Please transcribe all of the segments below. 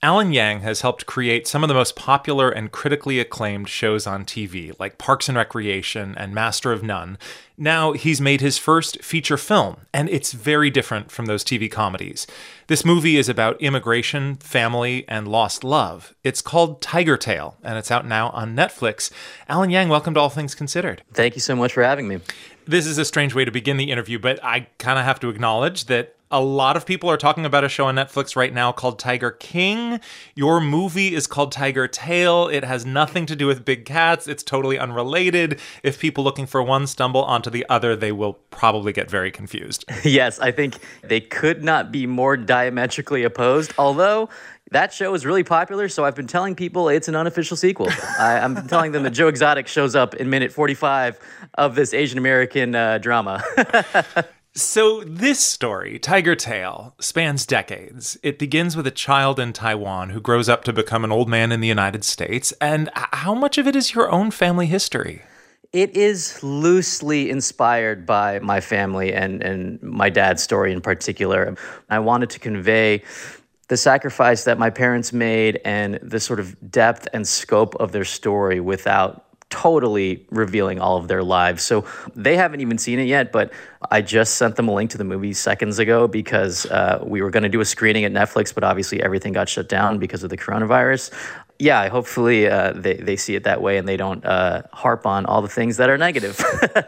Alan Yang has helped create some of the most popular and critically acclaimed shows on TV, like Parks and Recreation and Master of None. Now he's made his first feature film, and it's very different from those TV comedies. This movie is about immigration, family, and lost love. It's called Tiger Tail, and it's out now on Netflix. Alan Yang, welcome to All Things Considered. Thank you so much for having me. This is a strange way to begin the interview, but I kind of have to acknowledge that a lot of people are talking about a show on Netflix right now called Tiger King. Your movie is called Tiger Tail. It has nothing to do with big cats. It's totally unrelated. If people looking for one stumble onto the other, they will probably get very confused. Yes, I think they could not be more diametrically opposed, although that show is really popular, so I've been telling people it's an unofficial sequel. I'm telling them that Joe Exotic shows up in minute 45 of this Asian American drama. So this story, Tiger Tail, spans decades. It begins with a child in Taiwan who grows up to become an old man in the United States. And how much of it is your own family history? It is loosely inspired by my family and my dad's story in particular. I wanted to convey the sacrifice that my parents made and the sort of depth and scope of their story without totally revealing all of their lives. So they haven't even seen it yet, but I just sent them a link to the movie seconds ago because we were going to do a screening at Netflix, but obviously everything got shut down because of the coronavirus. Yeah, hopefully they see it that way and they don't harp on all the things that are negative.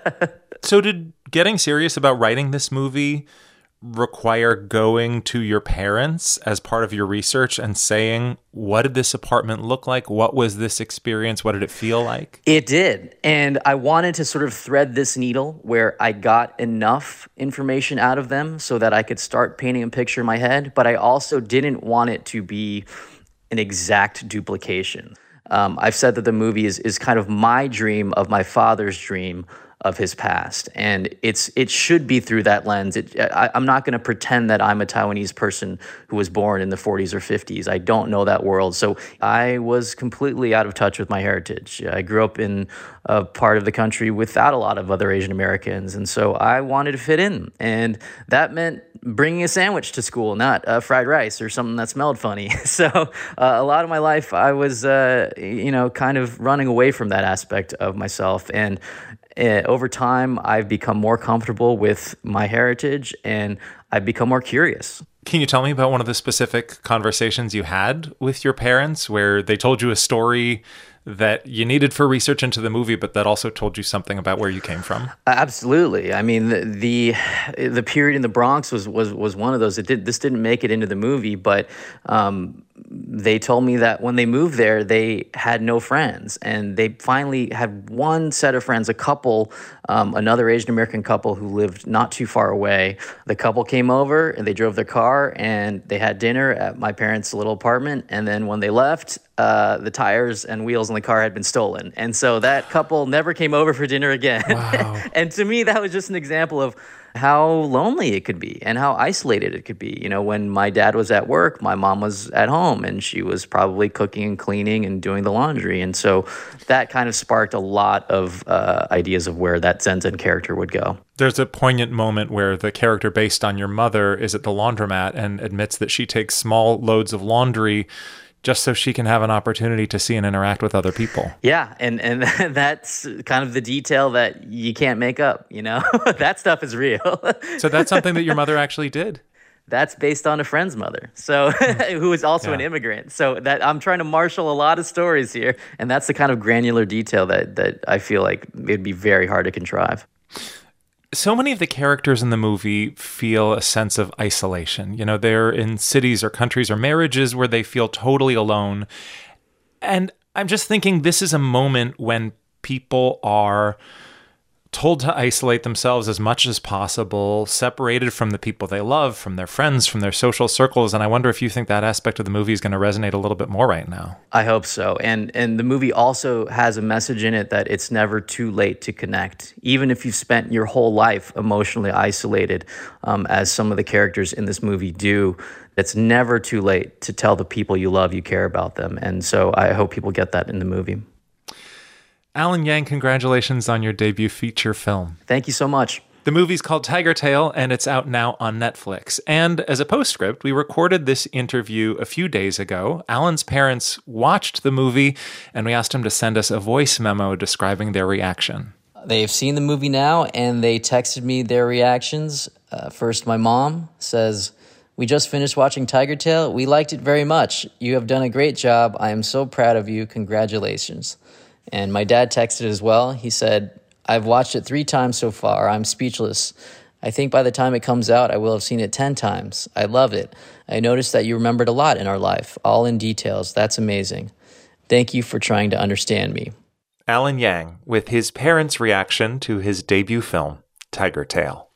So did getting serious about writing this movie require going to your parents as part of your research and saying, what did this apartment look like? What was this experience? What did it feel like? It did. And I wanted to sort of thread this needle where I got enough information out of them so that I could start painting a picture in my head. But I also didn't want it to be an exact duplication. I've said that the movie is kind of my dream of my father's dream of his past. And it should be through that lens. I'm not going to pretend that I'm a Taiwanese person who was born in the 40s or 50s. I don't know that world. So I was completely out of touch with my heritage. I grew up in a part of the country without a lot of other Asian Americans. And so I wanted to fit in. And that meant bringing a sandwich to school, not fried rice or something that smelled funny. So a lot of my life, I was, kind of running away from that aspect of myself. And over time, I've become more comfortable with my heritage and I've become more curious. Can you tell me about one of the specific conversations you had with your parents where they told you a story that you needed for research into the movie, but that also told you something about where you came from? Absolutely. I mean, the period in the Bronx was one of those. This didn't make it into the movie, but they told me that when they moved there, they had no friends, and they finally had one set of friends, a couple, another Asian American couple who lived not too far away. The couple came over and they drove their car and they had dinner at my parents' little apartment. And then when they left, the tires and wheels on the car had been stolen. And so that couple never came over for dinner again. Wow. And to me, that was just an example of how lonely it could be and how isolated it could be. You know, when my dad was at work, my mom was at home and she was probably cooking and cleaning and doing the laundry. And so that kind of sparked a lot of ideas of where that Zenzen character would go. There's a poignant moment where the character based on your mother is at the laundromat and admits that she takes small loads of laundry just so she can have an opportunity to see and interact with other people. Yeah, and that's kind of the detail that you can't make up, you know? That stuff is real. So that's something that your mother actually did? That's based on a friend's mother, so who is also an immigrant. So that I'm trying to marshal a lot of stories here, and that's the kind of granular detail that I feel like it'd be very hard to contrive. So many of the characters in the movie feel a sense of isolation. You know, they're in cities or countries or marriages where they feel totally alone. And I'm just thinking this is a moment when people are told to isolate themselves as much as possible, separated from the people they love, from their friends, from their social circles. And I wonder if you think that aspect of the movie is going to resonate a little bit more right now. I hope so. And the movie also has a message in it that it's never too late to connect. Even if you've spent your whole life emotionally isolated, as some of the characters in this movie do, it's never too late to tell the people you love you care about them. And so I hope people get that in the movie. Alan Yang, congratulations on your debut feature film. Thank you so much. The movie's called Tiger Tail, and it's out now on Netflix. And as a postscript, we recorded this interview a few days ago. Alan's parents watched the movie, and we asked him to send us a voice memo describing their reaction. They've seen the movie now, and they texted me their reactions. First, my mom says, "We just finished watching Tiger Tail. We liked it very much. You have done a great job. I am so proud of you. Congratulations." And my dad texted as well. He said, "I've watched it 3 times so far. I'm speechless. I think by the time it comes out, I will have seen it 10 times. I love it. I noticed that you remembered a lot in our life, all in details. That's amazing. Thank you for trying to understand me." Alan Yang with his parents' reaction to his debut film, Tiger Tail.